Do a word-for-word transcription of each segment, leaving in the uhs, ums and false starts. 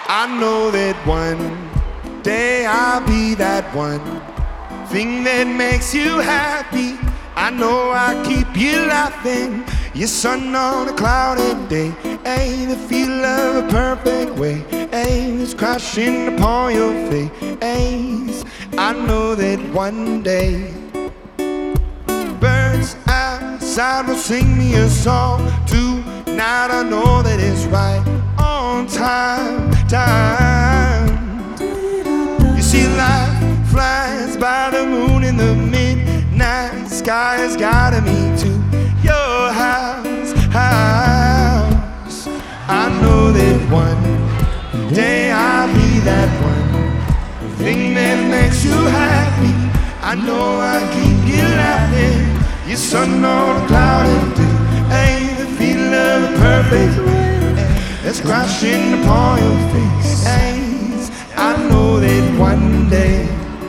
I know that one day I'll be that one thing that makes you happy. I know I keep you laughing. Your sun on a cloudy day, ain't the feel of a perfect way, ain't it's crashing upon your face. I know that one day birds outside will sing me a song. Tonight I know that it's right on time, time. You see, life flies by the moon in the midnight sky has guided me to your house, house. I know that one day I'll be that one thing that makes you happy. I know I keep you laughing. Your sun on a cloudy day, ain't the feel of a perfect way that's crashing upon your face. I know that one day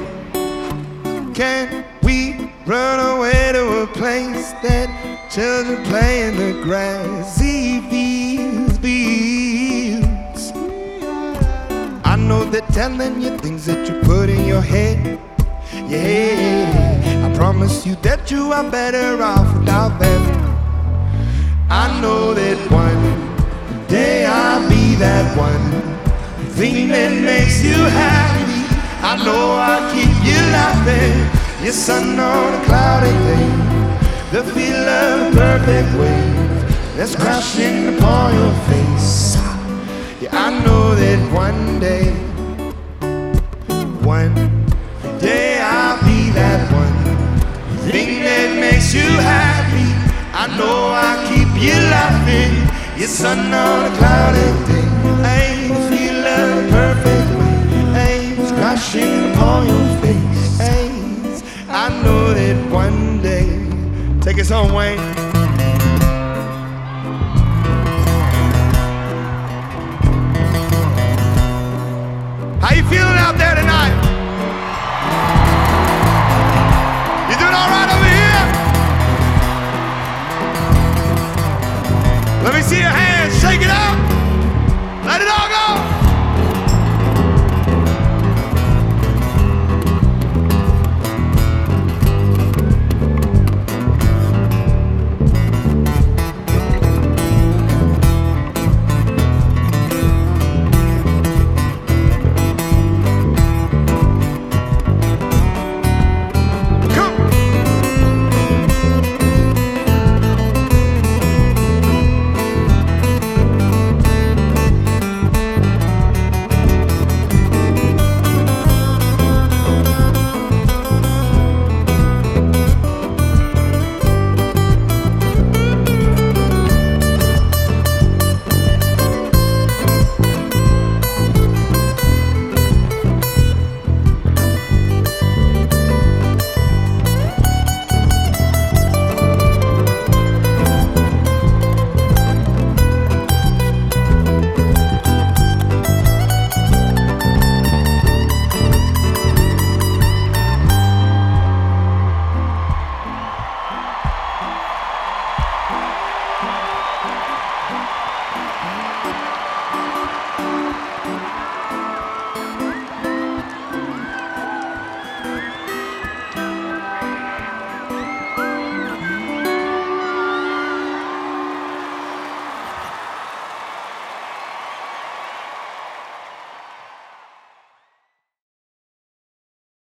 can we run away to a place that children play in the grassy fields, fields. I know they're telling you things that you put in your head. Yeah, I promise you that you are better off without them. I know that one day I'll be that one thing that makes you happy. I know I'll keep you laughing. Your sun on a cloudy day, the feel of a perfect wave that's crashing upon your face. Yeah, I know that one day, one day I'll be that one thing that makes you happy. I know I'll keep you laughing. Your sun on a cloudy day, ain't the feel of a perfect wave, ain't it's crashing upon your face. I know that one day. Take us home, Wayne. How you feeling out there?